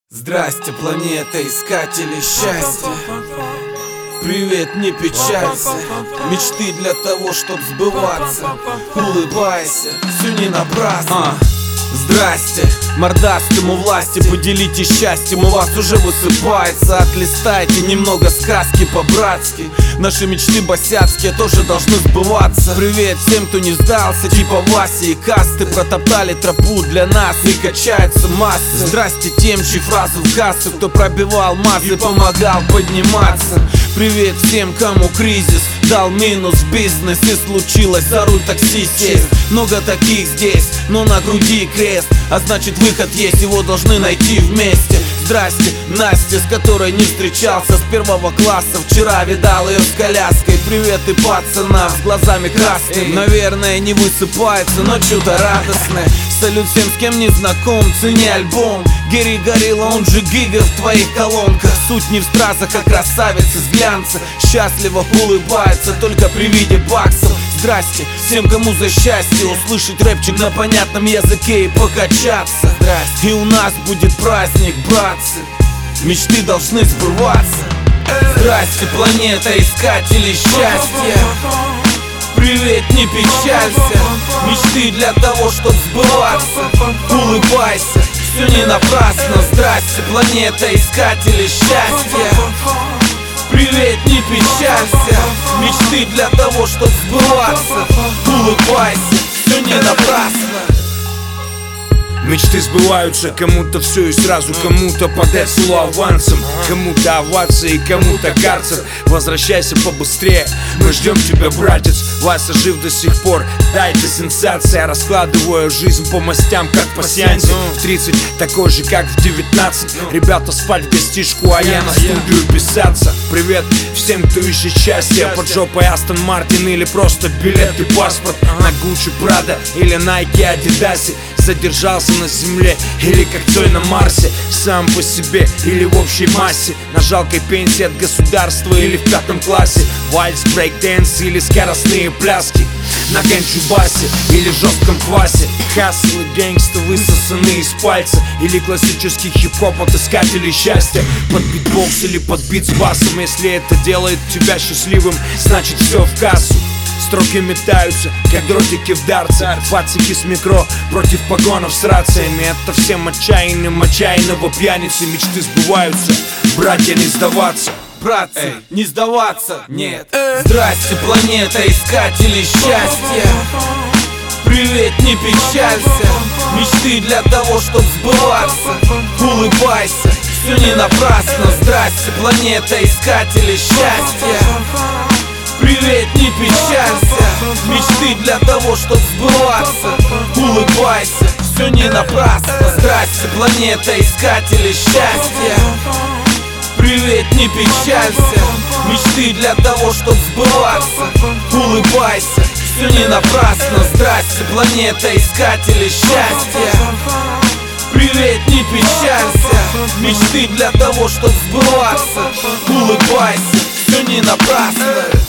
Здрасте, планета искателей счастья. Привет, не печалься. Мечты для того, чтоб сбываться. Улыбайся, все не напрасно. Здрасте, мордастым у власти, поделитесь счастьем, у вас уже высыпается. Отлистайте немного сказки по-братски. Наши мечты босяцкие тоже должны сбываться. Привет всем, кто не сдался, типа Васи и Касты. Протоптали тропу для нас и качаются массы. Здрасте тем, чьи фразы в кассу, кто пробивал массы, помогал подниматься. Привет всем, кому кризис дал минус в бизнес и случилось за руль такси сесть. Много таких здесь, но на груди крест, а значит выход есть, его должны найти вместе. Здрасте, Настя, с которой не встречался с первого класса. Вчера видал ее с коляской. Привет и пацанам с глазами красными. Наверное, не высыпается, но чудо радостное. Салют всем, с кем не знаком, цени альбом. Гери Горилла, он же Гига в твоих колонках. Суть не в стразах, а красавица с глянца. Счастливо улыбается только при виде баксов. Здрасте всем, кому за счастье услышать рэпчик на понятном языке и покачаться. Здрасте. И у нас будет праздник, братцы, мечты должны сбываться. Здрасте, планета искателей счастья. Привет, не печалься. Мечты для того, чтоб сбываться. Улыбайся, все не напрасно. Здрасте, планета искателей счастья. Привет, не печалься. Мечты для того, чтоб сбываться. Улыбайся, все не напрасно. Мечты сбываются, кому-то все и сразу, кому-то под это авансом, кому-то овации, кому-то карцер. Возвращайся побыстрее, мы ждем тебя, братец. Вася жив до сих пор, да, это сенсация. Раскладываю жизнь по мастям, как по сеансе. В 30 такой же, как в 19. Ребята спать в гостишку, а я на студию писаться. Привет всем, кто ищет счастье. Под жопой Астон Мартин или просто билет и паспорт. На Гуччи, Прада или Найки, Адидасе. Задержался на земле или как Цой на Марсе. Сам по себе или в общей массе. На жалкой пенсии от государства или в 5 классе. Вальс, брейк-дэнс или скоростные пляски. На ганджубасе или жестком квасе. Хассл и гэнгста высосаны из пальца. Или классический хип-хоп от искателей счастья. Под битбокс или под бит с басом. Если это делает тебя счастливым, значит все в кассу. Строки метаются, как дротики в дарце. Пацики с микро против погонов с рациями. Это всем отчаянным, отчаянного пьяницы. Мечты сбываются, братья, не сдаваться. Братцы, не сдаваться, нет. Здрасте, планета искателей счастья. Привет, не печалься. Мечты для того, чтоб сбываться. Улыбайся, все не напрасно. Здрасте, планета искателей счастья. Привет, не печалься. Мечты для того, чтоб сбываться. Улыбайся, все не напрасно. Здрасте, планета искателей счастья. Привет, не печалься. Мечты для того, чтоб сбываться. Улыбайся, все не напрасно. Здрасте, планета искателей счастья. Привет, не печалься. Мечты для того, чтоб сбываться. Улыбайся, все не напрасно.